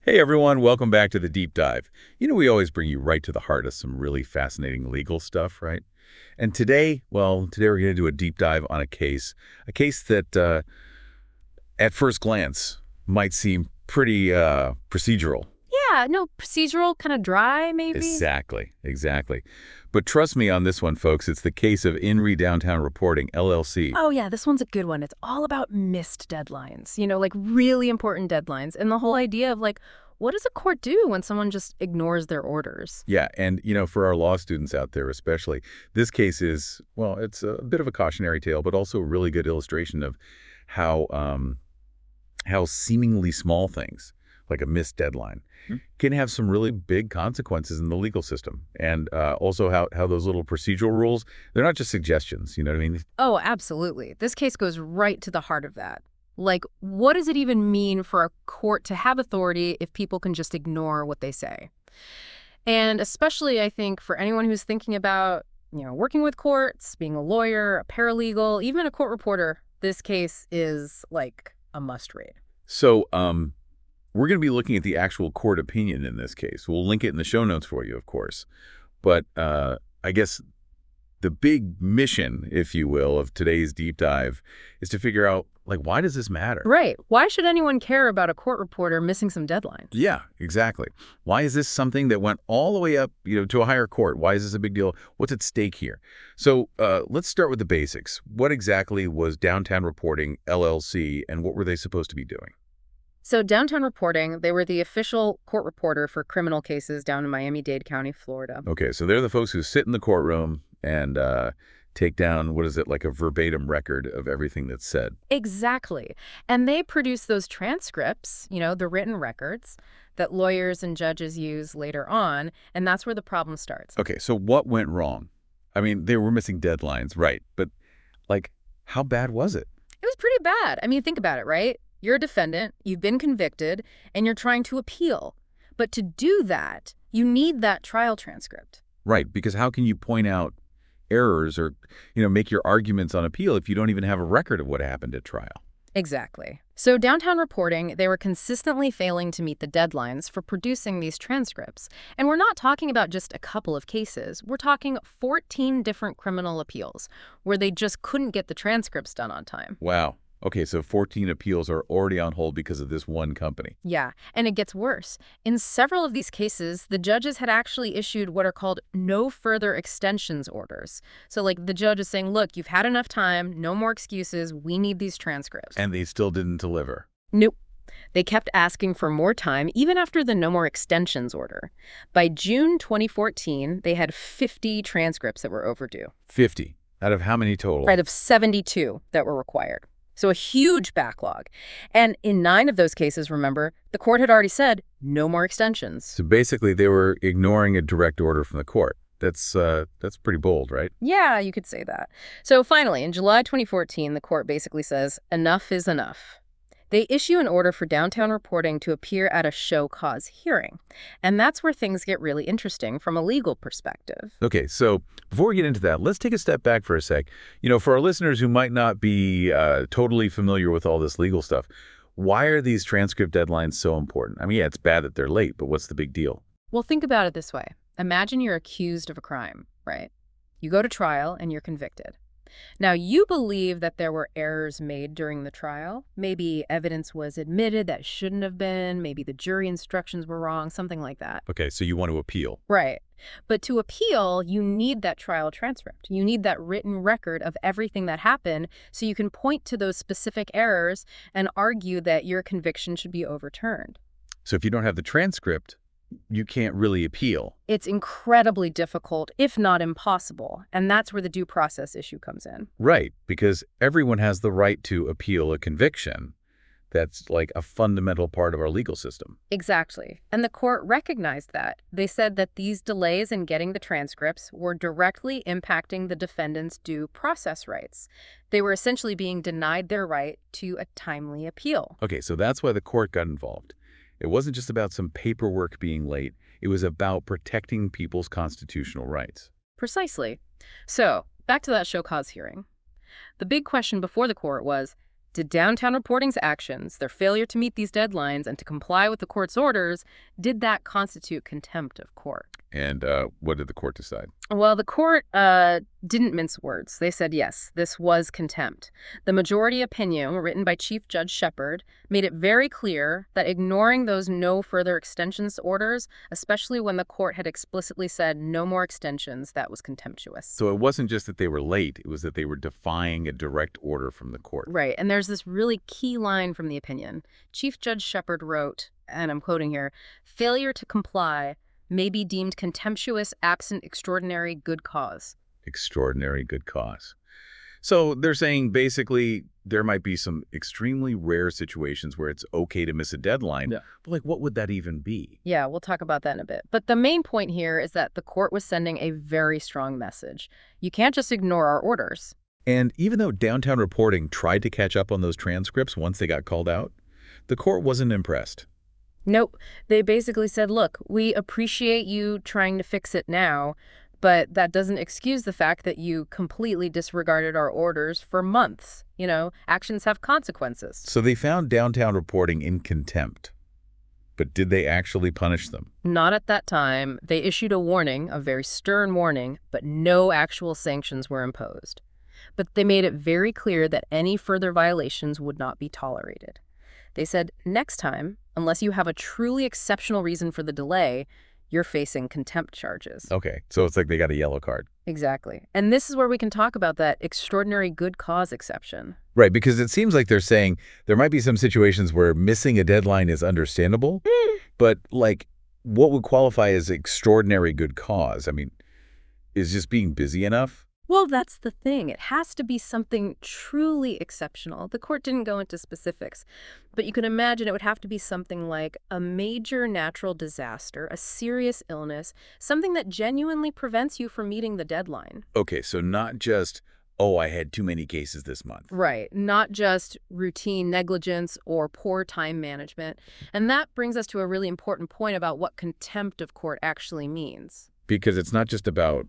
Hey everyone, welcome back to the Deep Dive. We always bring you right to the heart of some really fascinating legal stuff, right? And today we're going to do a deep dive on a case that at first glance might seem pretty procedural. Yeah, no, procedural, kind of dry, maybe? Exactly. But trust me on this one, folks, it's the case of INRI Downtown Reporting, LLC. Oh, yeah, this one's a good one. It's all about missed deadlines, like really important deadlines. And the whole idea of, what does a court do when someone just ignores their orders? Yeah, and for our law students out there especially, this case is, well, it's a bit of a cautionary tale, but also a really good illustration of how seemingly small things, like a missed deadline, can have some really big consequences in the legal system. And also how those little procedural rules, they're not just suggestions, you know what I mean? Oh, absolutely. This case goes right to the heart of that. What does it even mean for a court to have authority if people can just ignore what they say? And especially, I think, for anyone who's thinking about, working with courts, being a lawyer, a paralegal, even a court reporter, this case is like a must read. So we're going to be looking at the actual court opinion in this case. We'll link it in the show notes for you, of course. But I guess the big mission, if you will, of today's deep dive is to figure out, why does this matter? Right. Why should anyone care about a court reporter missing some deadlines? Yeah, exactly. Why is this something that went all the way up, to a higher court? Why is this a big deal? What's at stake here? So let's start with the basics. What exactly was Downtown Reporting, LLC, and what were they supposed to be doing? So Downtown Reporting, they were the official court reporter for criminal cases down in Miami-Dade County, Florida. Okay, so they're the folks who sit in the courtroom and take down, what is it, like a verbatim record of everything that's said. Exactly. And they produce those transcripts, the written records that lawyers and judges use later on, and that's where the problem starts. Okay, so what went wrong? I mean, they were missing deadlines, right? But, how bad was it? It was pretty bad. I mean, think about it, right? You're a defendant, you've been convicted, and you're trying to appeal. But to do that, you need that trial transcript. Right, because how can you point out errors or, make your arguments on appeal if you don't even have a record of what happened at trial? Exactly. So Downtown Reporting, they were consistently failing to meet the deadlines for producing these transcripts. And we're not talking about just a couple of cases. We're talking 14 different criminal appeals where they just couldn't get the transcripts done on time. Wow. Okay, so 14 appeals are already on hold because of this one company. Yeah, and it gets worse. In several of these cases, the judges had actually issued what are called no further extensions orders. So, the judge is saying, look, you've had enough time, no more excuses, we need these transcripts. And they still didn't deliver. Nope. They kept asking for more time, even after the no more extensions order. By June 2014, they had 50 transcripts that were overdue. 50? Out of how many total? Out of 72 that were required. So a huge backlog. And in 9 of those cases, remember, the court had already said no more extensions. So basically, they were ignoring a direct order from the court. That's pretty bold, right? Yeah, you could say that. So finally, in July 2014, the court basically says enough is enough. They issue an order for Downtown Reporting to appear at a show cause hearing. And that's where things get really interesting from a legal perspective. Okay, so before we get into that, let's take a step back for a sec. For our listeners who might not be totally familiar with all this legal stuff, why are these transcript deadlines so important? I mean, yeah, it's bad that they're late, but what's the big deal? Well, think about it this way. Imagine you're accused of a crime, right? You go to trial and you're convicted. Now, you believe that there were errors made during the trial. Maybe evidence was admitted that shouldn't have been. Maybe the jury instructions were wrong, something like that. Okay, so you want to appeal. Right. But to appeal, you need that trial transcript. You need that written record of everything that happened so you can point to those specific errors and argue that your conviction should be overturned. So if you don't have the transcript, you can't really appeal. It's incredibly difficult, if not impossible, and that's where the due process issue comes in. Right, because everyone has the right to appeal a conviction. That's like a fundamental part of our legal system. Exactly. And the court recognized that. They said that these delays in getting the transcripts were directly impacting the defendant's due process rights. They were essentially being denied their right to a timely appeal. Okay, so that's why the court got involved. It wasn't just about some paperwork being late. It was about protecting people's constitutional rights. Precisely. So, back to that show cause hearing. The big question before the court was, Did downtown reporting's actions, their failure to meet these deadlines and to comply with the court's orders, did that constitute contempt of court? And what did the court decide? Well, the court didn't mince words. They said, yes, this was contempt. The majority opinion, written by Chief Judge Shepard, made it very clear that ignoring those no further extensions orders, especially when the court had explicitly said no more extensions, that was contemptuous. So it wasn't just that they were late, it was that they were defying a direct order from the court. Right, and there's this really key line from the opinion. Chief Judge Shepard wrote, and I'm quoting here, "Failure to comply may be deemed contemptuous absent extraordinary good cause." Extraordinary good cause. So they're saying basically there might be some extremely rare situations where it's okay to miss a deadline. Yeah. But like, what would that even be? Yeah, we'll talk about that in a bit. But the main point here is that the court was sending a very strong message. You can't just ignore our orders. And even though Downtown Reporting tried to catch up on those transcripts once they got called out, the court wasn't impressed. Nope. They basically said, look, we appreciate you trying to fix it now, but that doesn't excuse the fact that you completely disregarded our orders for months. You know, actions have consequences. So they found Downtown Reporting in contempt. But did they actually punish them? Not at that time. They issued a warning, a very stern warning, but no actual sanctions were imposed. But they made it very clear that any further violations would not be tolerated. They said, next time, unless you have a truly exceptional reason for the delay, you're facing contempt charges. Okay, so it's like they got a yellow card. Exactly. And this is where we can talk about that extraordinary good cause exception. Right, because it seems like they're saying there might be some situations where missing a deadline is understandable, but like what would qualify as extraordinary good cause? I mean, is just being busy enough? Well, that's the thing. It has to be something truly exceptional. The court didn't go into specifics, but you can imagine it would have to be something like a major natural disaster, a serious illness, something that genuinely prevents you from meeting the deadline. Okay, so not just, oh, I had too many cases this month. Right. Not just routine negligence or poor time management. And that brings us to a really important point about what contempt of court actually means. Because it's not just about,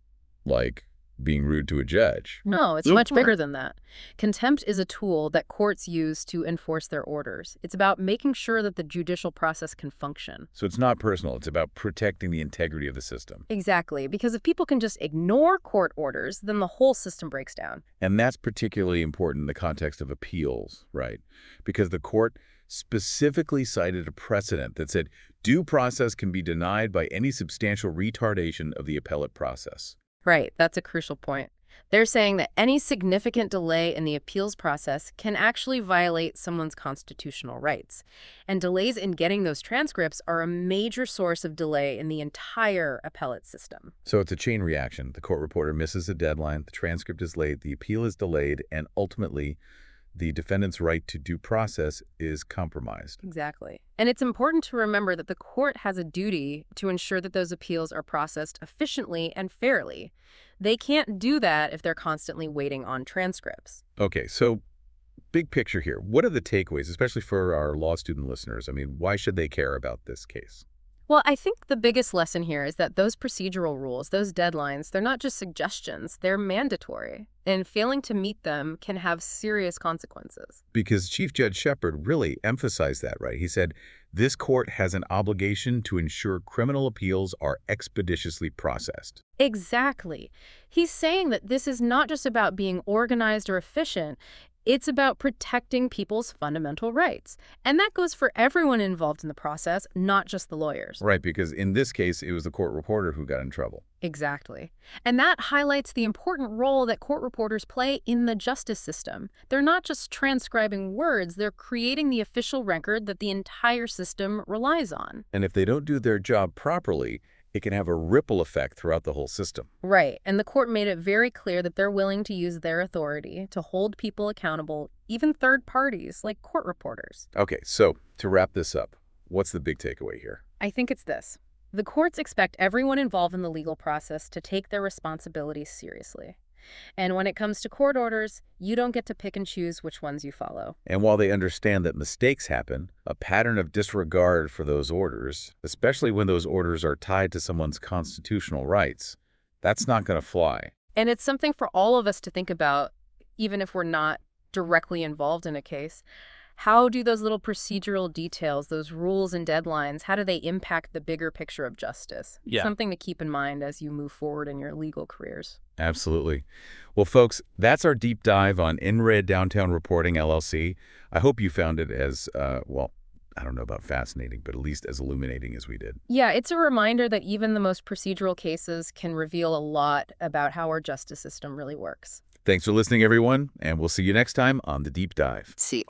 like, being rude to a judge. No, it's much bigger than that. Contempt is a tool that courts use to enforce their orders. It's about making sure that the judicial process can function. So it's not personal. It's about protecting the integrity of the system. Exactly, because if people can just ignore court orders, then the whole system breaks down. And that's particularly important in the context of appeals, right? Because the court specifically cited a precedent that said due process can be denied by any substantial retardation of the appellate process. Right, that's a crucial point. They're saying that any significant delay in the appeals process can actually violate someone's constitutional rights. And delays in getting those transcripts are a major source of delay in the entire appellate system. So it's a chain reaction. The court reporter misses a deadline, the transcript is late, the appeal is delayed, and ultimately the defendant's right to due process is compromised. Exactly. And it's important to remember that the court has a duty to ensure that those appeals are processed efficiently and fairly. They can't do that if they're constantly waiting on transcripts. Okay, so big picture here. What are the takeaways, especially for our law student listeners? I mean, why should they care about this case? Well, I think the biggest lesson here is that those procedural rules, those deadlines, they're not just suggestions, they're mandatory. And failing to meet them can have serious consequences. Because Chief Judge Shepard really emphasized that, right? He said, this court has an obligation to ensure criminal appeals are expeditiously processed. Exactly. He's saying that this is not just about being organized or efficient. It's about protecting people's fundamental rights. And that goes for everyone involved in the process, not just the lawyers. Right, because in this case, it was the court reporter who got in trouble. Exactly. And that highlights the important role that court reporters play in the justice system. They're not just transcribing words, they're creating the official record that the entire system relies on. And if they don't do their job properly, it can have a ripple effect throughout the whole system. Right. And the court made it very clear that they're willing to use their authority to hold people accountable, even third parties like court reporters. Okay, so to wrap this up, what's the big takeaway here? I think it's this. The courts expect everyone involved in the legal process to take their responsibilities seriously. And when it comes to court orders, you don't get to pick and choose which ones you follow. And while they understand that mistakes happen, a pattern of disregard for those orders, especially when those orders are tied to someone's constitutional rights, that's not going to fly. And it's something for all of us to think about, even if we're not directly involved in a case, how do those little procedural details, those rules and deadlines, how do they impact the bigger picture of justice? Yeah. Something to keep in mind as you move forward in your legal careers. Absolutely. Well, folks, that's our deep dive on InRed Downtown Reporting, LLC. I hope you found it as, well, I don't know about fascinating, but at least as illuminating as we did. Yeah, it's a reminder that even the most procedural cases can reveal a lot about how our justice system really works. Thanks for listening, everyone, and we'll see you next time on The Deep Dive. See.